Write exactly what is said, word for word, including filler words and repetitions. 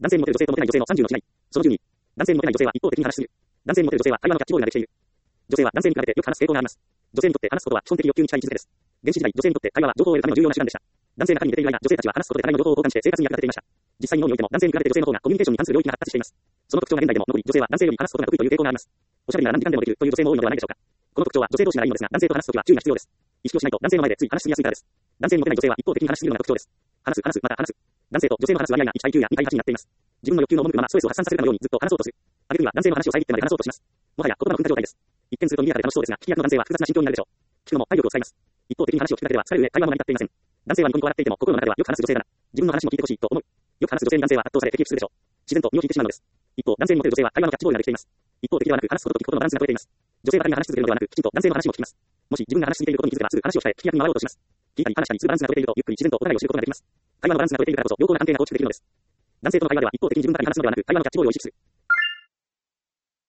男性にモテる女性とモテない女性のさんじゅうの違い。そのじゅうに。男性にモテない女性は一方的に話しすぎる。男性にモテる女性は会話のキャッチボールができている。女性は男性に比べてよく話す傾向があります。女性にとって話すことは基本的欲求に近い位置づけです。原始時代、女性にとって会話は情報を得るための重要な手段でした。男性が中に出ている間、女性たちは話すことで互いの情報を交換して生活に役立てていました。実際に脳においても男性に比べて女性の方がコミュニケーションに関する領域が発達しています。その特徴が現代でも残り、女性は男性より話すことが得意という傾向があります。おしゃべりなら何時間でもできるという女性も多いのではないでしょうか。この特徴は女性同士ならいいのですが、男性と話すときは注意が必要です。意識をしないと男性の前でつい話しすぎやすいからです。男性にモテない女性は一方的に話しすぎるのが特徴です。話す、話す、また話す。男性と女性の話す割合がいちたいきゅうやにたいはちになっています。自分の欲求の赴くままストレスを発散させるかのようにずっと話そうとする。挙句には男性の話を遮ってまで話そうとします。もはや言葉の文化状態です。一見すると賑やかで楽しそうですが、聞き役の男性は複雑な心境になるでしょう。聞くのも体力を使います。一方的に話を聞くだけでは疲れる上、会話も成り立っていません。男性はニコニコ笑っていても心の中ではよく話す女性だな。自分の話も聞いてほしいと思う。よく話す女性に男性は圧倒され敵視するでしょう。自然と身を引いてしまうのです。一方、男性にモテる女性は会話のキャッチボールができています。一方的ではなく話すことと聞くことのバランスが取れています。女性ばかりが話し続けるのではなく、きちんと男性の話も聞きます。もし自分が話し続けていることに気づけばすぐ話を控え、聞き役に回ろうとします。聞いたり話したりするバランスが取れていると、ゆっくり自然とお互いを知ることができます。会話のバランスが取れているからこそ、良好な関係が構築できるのです。男性との会話では一方的に自分ばかり話すのではなく、会話のキャッチボールを意識する。